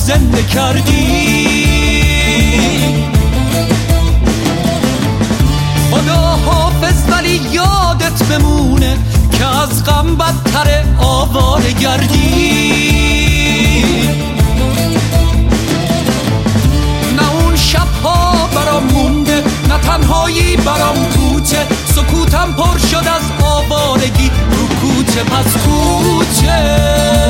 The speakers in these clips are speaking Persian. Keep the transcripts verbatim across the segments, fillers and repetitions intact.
زنده کردی. خدا حافظ ولی یادت بمونه که از غم بدتر آواره گردی. نه اون شبها برام مونده، نه تنهایی برام کوچه، سکوتم پر شد از آوارگی رو کوچه پس کوچه.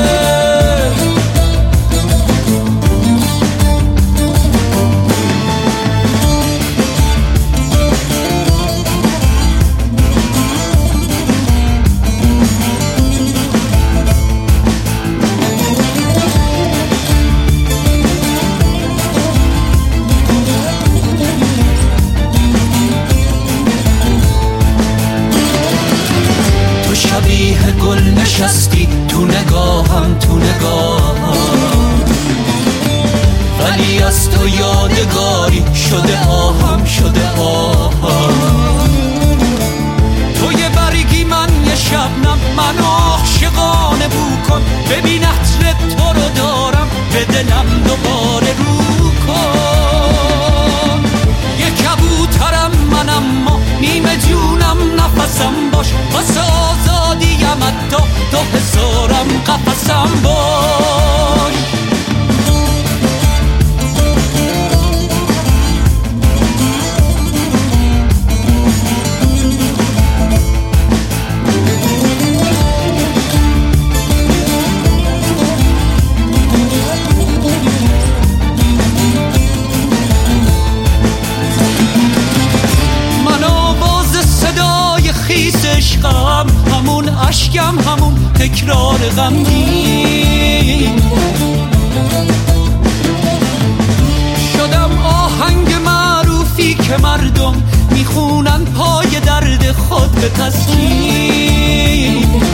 شبیه گل نشستی تو نگاهم تو نگاهم، ولی از تو یادگاری شده آهم شده آهم. تو یه برگی من یه شبنم، من عاشقانه بو کن، ببین عطر تو رو دارم به دلم دوباره رو کن. یه کبوترم من اما نیمه جونم نفسم باش، واسه آزادیم حتی دو هزارم قفسم باش. عشقم همون عشقم همون تکرار غمگین، شدم آهنگ معروفی که مردم میخونن پای درد خود به تسکین.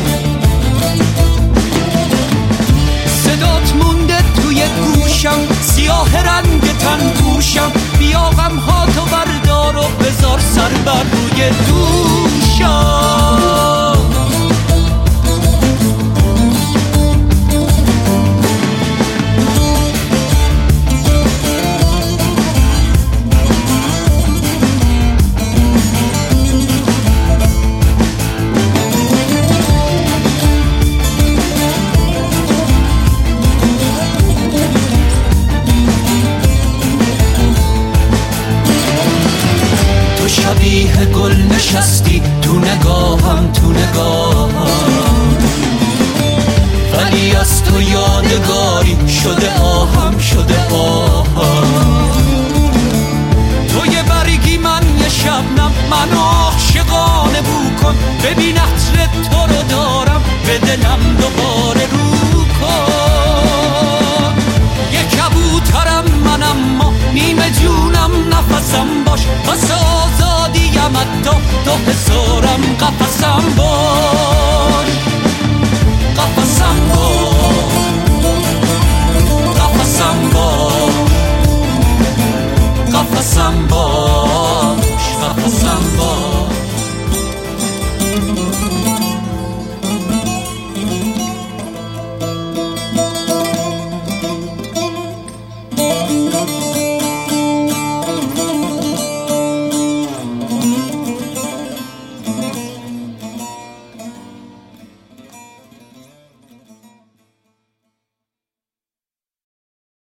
صدات مونده توی گوشم، سیاه رنگ تن پوشم، بیا غم ها تو بردار و بذار سر بر روی دوشم. شبیه گل نشستی تو نگاهم تو نگاهم، ولی از تو یادگاری شده آهم شده آهم. تو یه برگی من یه شبنم، من عاشقانه بو کن، ببین عطر تو رو دارم به دلم دوباره